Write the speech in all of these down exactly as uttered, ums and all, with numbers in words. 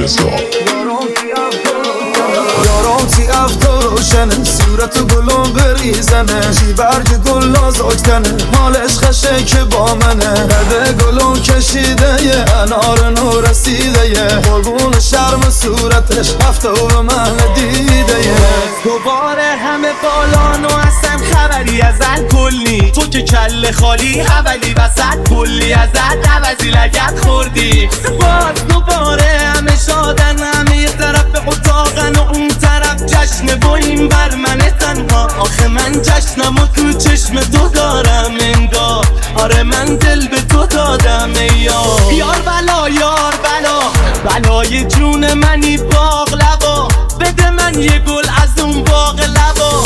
علیرضا. یارم تی افتار روشنه، صورت گلم بریزنه، چی برگ گل نازکتنه، حالش خشه که با منه، بده گلم کشیده یه انار نو رسیده یه، قربون شرم صورتش هفته و به من دیده یه. دوباره همه بالان و اصلا خبری ازت کلی، تو که کل خالی اولی وسط کلی ازت عوضی لگت خوردی. باز دوباره همه شادن، همه یه طرف اتاقن و اون طرف جشن و این بر من تنها. آخه من جشنم و تو چشم تو دارم انگار، آره من دل به تو دادم ای یار. یار بلا یار بلا بلای جون منی باقلبا، بده من یه گل از اون باغ لبا.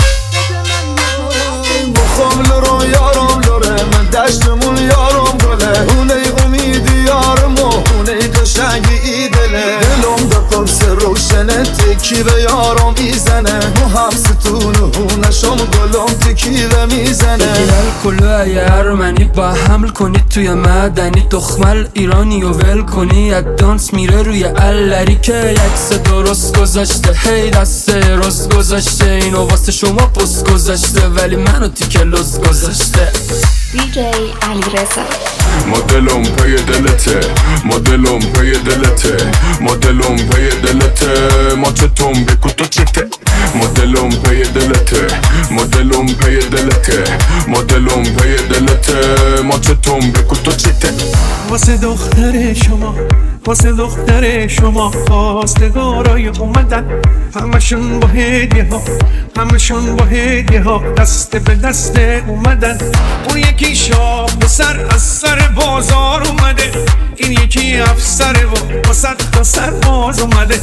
بخوام لرو یارم لره، من دشتمون یارم گله، اونه امیدی یارم و اونه قشنگی دله. دلم در قرص روشنه تکی به یارم میزنه، مو هم ستون و هونشم گلم تکی به میزنه. بگیرل کلو ای ارمنی با حمل کنید توی مدنی، دخمل ایرانی و ول کنی یک دانس میره روی الری که یکس درست گذاشته. هی دست رست گذاشته، اینو واسه شما پست گذاشته، ولی منو تیکه لست گذاشته. دی جی علیرضا. مدلم پی دلته، مدلم پی دلته، مدلم پی دلته، ما چتم بکو تو چته. مدلم پی دلته، مدلم پی دلته، مدلم پی دلته، ما چتم بکو تو چته. واسه دختر شما، واسه دختر شما خواستگارای اومدن، همشون با هدیه ها، همشون با هدیه ها، دست به دست اومدن. اون یکی شاه و سر از سر بازار اومده، این یکی افسره و با صد تا سر باز اومده.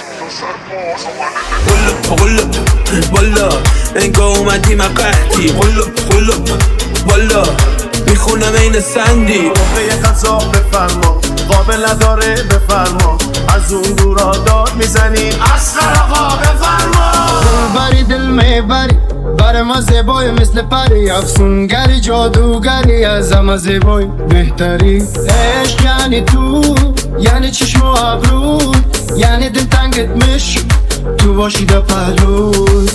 قلب قلب والا انگاه اومدی من قحطی، قلب قلب والا میخونم این سندی. موقع غذا بفرما، قابل نداره بفرما، از اون دورا داد میزنی اصغر آقا بفرما. دلبری دل میبری بر ما زیبای مثل پری، افسونگری جادوگری از همه زیبای بهتری. عشق یعنی تو، یعنی چشم و ابرو، یعنی دل تنگت میشه تو باشی در پهلوی.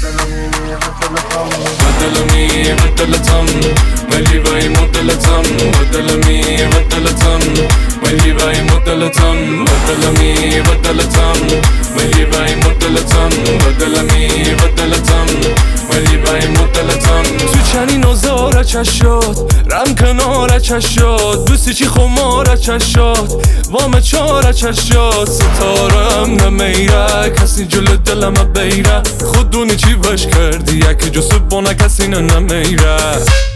مدلمی مدلتم ولی بای مدلتم، مدلمی مدلتم ولی بای مدلتم، مدلمی مدلتم ولی بای مدلتم، مدلمی مدلتم ولی بای مدلتم. تو چنین نزاره چشاد رم کناره چشاد، دوستی چی خماره چشاد وام چاره چشاد. ستارم نمیره کسی جلو دلم بیره، خودونی چی وش کردی یکی جسو بانه کسی نمیره.